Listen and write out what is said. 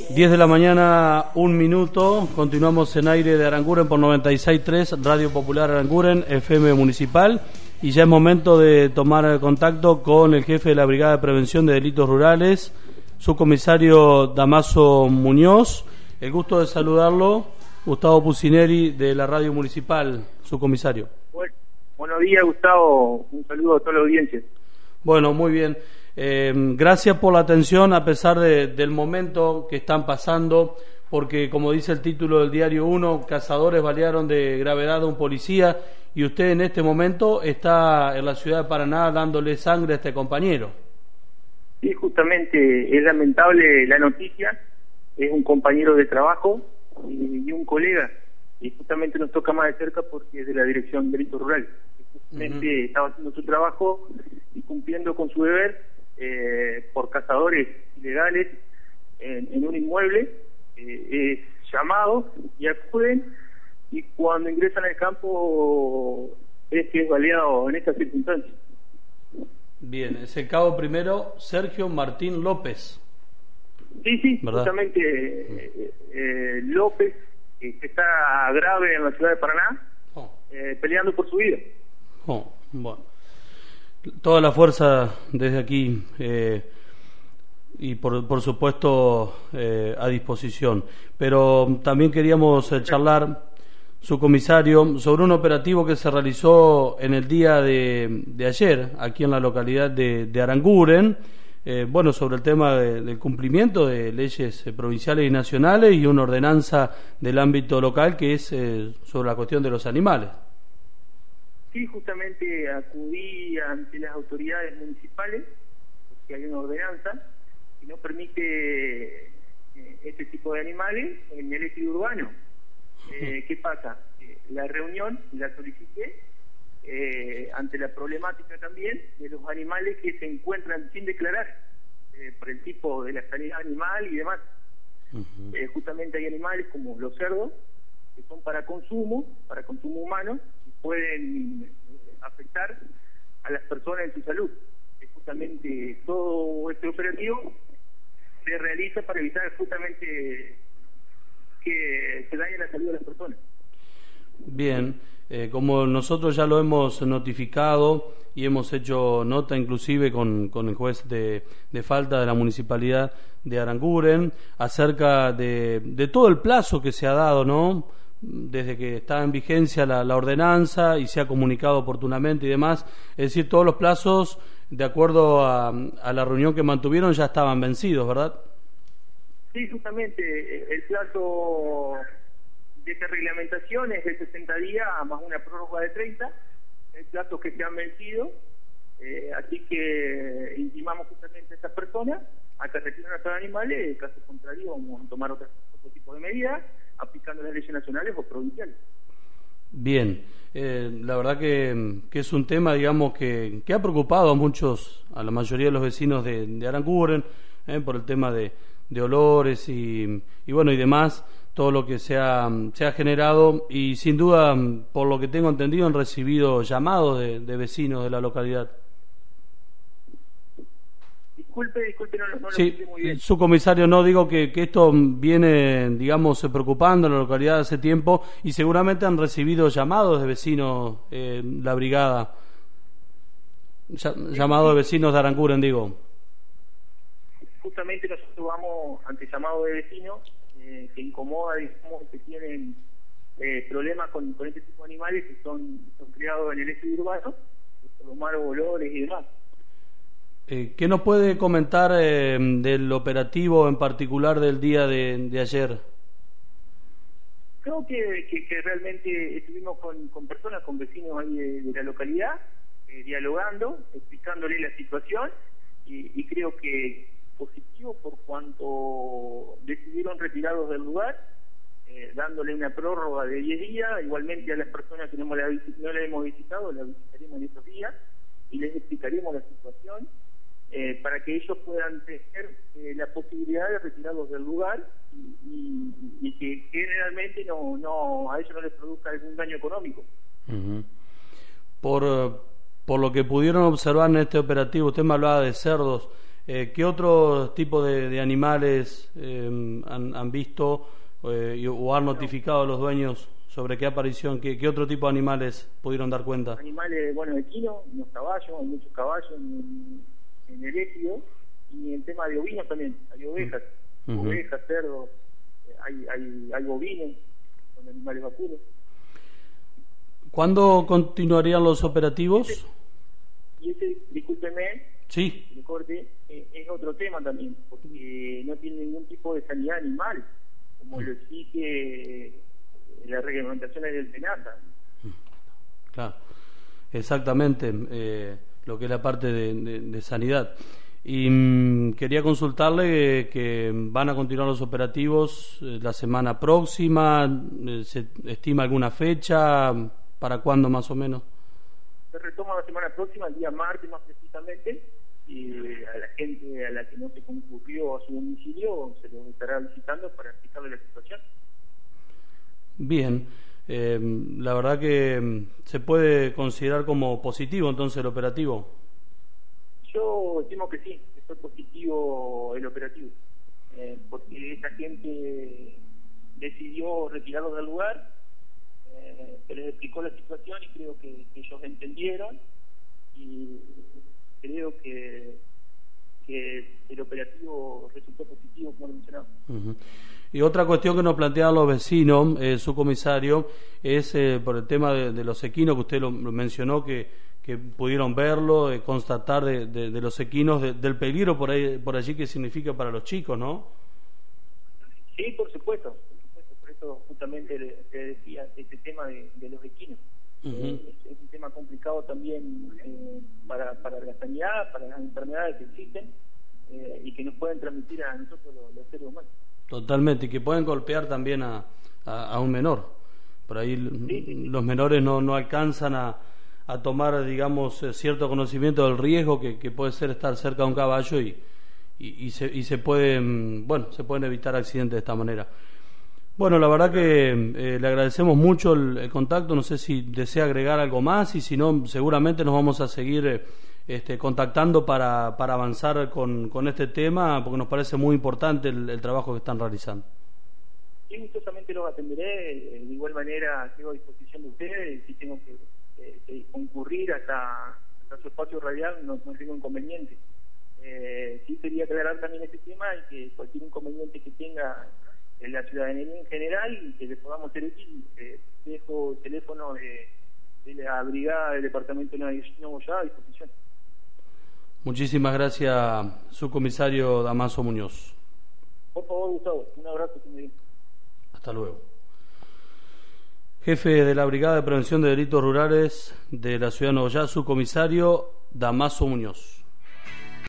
10 de la mañana, 1 minuto. Continuamos en aire de Aranguren por 96.3, Radio Popular Aranguren, FM Municipal. Y ya es momento de tomar contacto con el jefe de la Brigada de Prevención de Delitos Rurales, subcomisario Damaso Muñoz. El gusto de saludarlo, Gustavo Pucineri, de la Radio Municipal, subcomisario. Buenos días, Gustavo. Un saludo a toda la audiencia. Bueno, muy bien. Gracias por la atención a pesar del momento que están pasando, porque como dice el título del diario 1, cazadores balearon de gravedad a un policía y usted en este momento está en la ciudad de Paraná dándole sangre a este compañero. Sí, justamente es lamentable la noticia, es un compañero de trabajo y un colega, y justamente nos toca más de cerca porque es de la Dirección de Delitos Rurales. Justamente estaba haciendo su trabajo y cumpliendo con su deber por cazadores ilegales en un inmueble, es llamado y acuden, y cuando ingresan al campo es que es baleado en estas circunstancias. Bien, es el cabo primero Sergio Martín López. Sí, ¿verdad? Justamente López, que está grave en la ciudad de Paraná, peleando por su vida. Bueno, toda la fuerza desde aquí y por supuesto a disposición. Pero también queríamos charlar, subcomisario, sobre un operativo que se realizó en el día de ayer aquí en la localidad de Aranguren, sobre el tema del cumplimiento de leyes provinciales y nacionales y una ordenanza del ámbito local que es sobre la cuestión de los animales. Sí, justamente acudí ante las autoridades municipales porque hay una ordenanza que no permite este tipo de animales en el ejido urbano. ¿Qué pasa? La reunión la solicité ante la problemática también de los animales que se encuentran sin declarar por el tipo de la sanidad animal y demás. Justamente hay animales como los cerdos que son para consumo humano, pueden afectar a las personas en su salud. Justamente todo este operativo se realiza para evitar justamente que se dañe la salud de las personas. Bien, como nosotros ya lo hemos notificado y hemos hecho nota inclusive con el juez de falta de la Municipalidad de Aranguren acerca de todo el plazo que se ha dado, ¿no?, desde que está en vigencia la ordenanza y se ha comunicado oportunamente y demás, es decir, todos los plazos de acuerdo a la reunión que mantuvieron ya estaban vencidos, ¿verdad? Sí, justamente el plazo de esta reglamentación es de 60 días más una prórroga de 30, el plazo que se han vencido, así que intimamos justamente a estas personas a que retiren a estos animales, en caso contrario vamos a tomar otro tipo de medidas aplicando las leyes nacionales o provinciales. Bien, la verdad que es un tema, digamos, que ha preocupado a muchos, a la mayoría de los vecinos de Aranguren, por el tema de olores y demás, todo lo que se ha generado, y sin duda, por lo que tengo entendido, han recibido llamados de vecinos de la localidad. Disculpe, no lo sí, escuché muy bien. Subcomisario, no digo que esto viene, digamos, preocupando a la localidad hace tiempo y seguramente han recibido llamados de vecinos, la brigada, llamados de vecinos de Aranguren, digo. Justamente nosotros vamos ante llamados de vecinos que incomoda, digamos, que tienen problemas con este tipo de animales que son criados en el ejido urbano, por los malos olores y demás. ¿Qué nos puede comentar del operativo en particular del día de ayer? Creo que realmente estuvimos con personas, con vecinos ahí de la localidad, dialogando, explicándole la situación, y creo que positivo por cuanto decidieron retirarlos del lugar, dándole una prórroga de 10 días, igualmente a las personas que no la hemos visitado, la visitaremos en estos días y les explicaremos la situación. Para que ellos puedan tener la posibilidad de retirarlos del lugar y que generalmente no a ellos no les produzca algún daño económico. Por lo que pudieron observar en este operativo, usted me hablaba de cerdos, ¿Qué otro tipo de animales han visto o han notificado a los dueños sobre qué aparición, qué otro tipo de animales pudieron dar cuenta? Animales, bueno, equinos, los caballos, hay muchos caballos en el ejido, y el tema de ovinos también, hay ovejas, ovejas, cerdos, hay bovinos, son animales vacunos. ¿Cuándo continuarían los operativos? Y ese, discúlpeme, sí, el corte, es otro tema también, porque no tiene ningún tipo de sanidad animal, como lo exige las reglamentaciones del SENASA. Claro, exactamente, lo que es la parte de sanidad. Y quería consultarle que van a continuar los operativos la semana próxima. ¿Se estima alguna fecha? ¿Para cuándo más o menos? Se retoma la semana próxima, el día martes más precisamente, y a la gente a la que no se concurrió a su domicilio se los estará visitando para explicarle la situación. Bien, la verdad que se puede considerar como positivo entonces el operativo. Yo estimo que sí, que fue positivo el operativo, porque esta gente decidió retirarlos del lugar, se les explicó la situación y creo que ellos entendieron, y creo que el operativo resultó positivo, como lo mencionaba. Y otra cuestión que nos plantean los vecinos, su comisario, es por el tema de los equinos, que usted lo mencionó, que pudieron verlo, constatar de los equinos, del peligro por allí que significa para los chicos, ¿no? Sí, por supuesto, por eso justamente te decía este tema de los equinos. Es un tema complicado también para la sanidad, para las enfermedades que existen y que nos pueden transmitir a nosotros los seres humanos. Totalmente, y que pueden golpear también a un menor. Por ahí los menores no alcanzan a tomar, digamos, cierto conocimiento del riesgo que puede ser estar cerca de un caballo y se pueden, se pueden evitar accidentes de esta manera. Bueno, la verdad que le agradecemos mucho el contacto. No sé si desea agregar algo más, y si no, seguramente nos vamos a seguir contactando para avanzar con este tema, porque nos parece muy importante el trabajo que están realizando. Sí, gustosamente los atenderé. De igual manera quedo a disposición de ustedes. Si tengo que concurrir hasta su espacio radial, no tengo inconveniente. Sí quería aclarar también este tema, y que cualquier inconveniente que tenga en la ciudadanía en general y que le podamos ser útil, dejo el teléfono de la brigada del departamento de Nogoyá a disposición. Muchísimas gracias, subcomisario Damaso Muñoz. Por favor, Gustavo, un abrazo. Hasta luego. Jefe de la Brigada de Prevención de Delitos Rurales de la Ciudad de Nogoyá, subcomisario Damaso Muñoz.